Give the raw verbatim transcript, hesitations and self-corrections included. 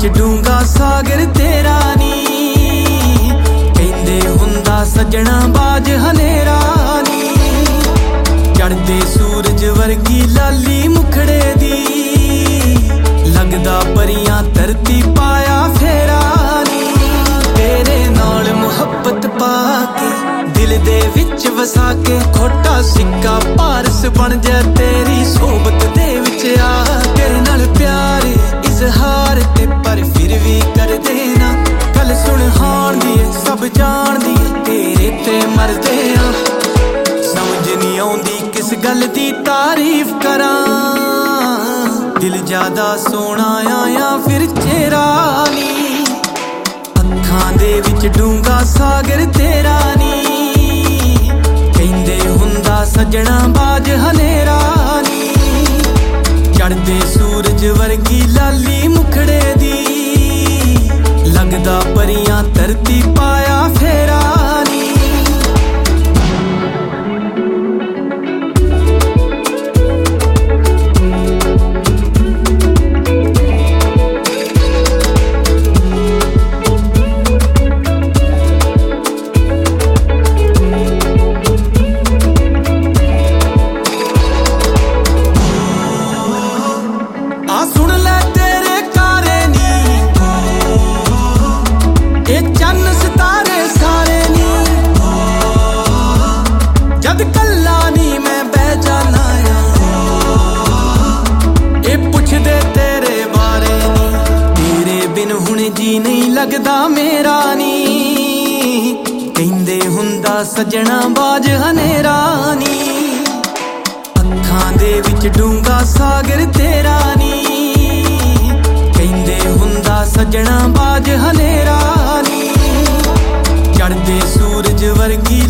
विच डूंगा सागर तेरा नी कहंदे हुंदा सजना बाज हनेरा नी चढ़दे सूरज वर्गी लाली मुखड़े दी लगदा परियां धरती पाया फेरा नी तेरे नाल मुहब्बत पाके दिल दे विच वसा के खोटा सिक्का पारस बन जा तेरी सोबत दे विच आ तेरे नाल प्यार इजहार ते पर फिर भी कर देना गल सुन हाण दी सब जान दी तेरे ते मरदे आ समझ नहीं आउंदी किस गल दी तारीफ करां दिल ज्यादा सोना आया फिर चेहरा नी अखां दे विच डूंगा सागर तेरा नी कहंदे हुंदा सजना बाज हनेरा नी चढ़दे सूरज वर्गी लाली मुखड़े दी लगदा परियां धरती पाया फेरा नी जी नहीं लगदा मेरा नी कहंदे हुंदा सजना बाज हनेरा नी अखां दे विच डूंगा सागर तेरा नी कहंदे हुंदा सजना बाज हनेरा नी चढ़दे सूरज वर्गी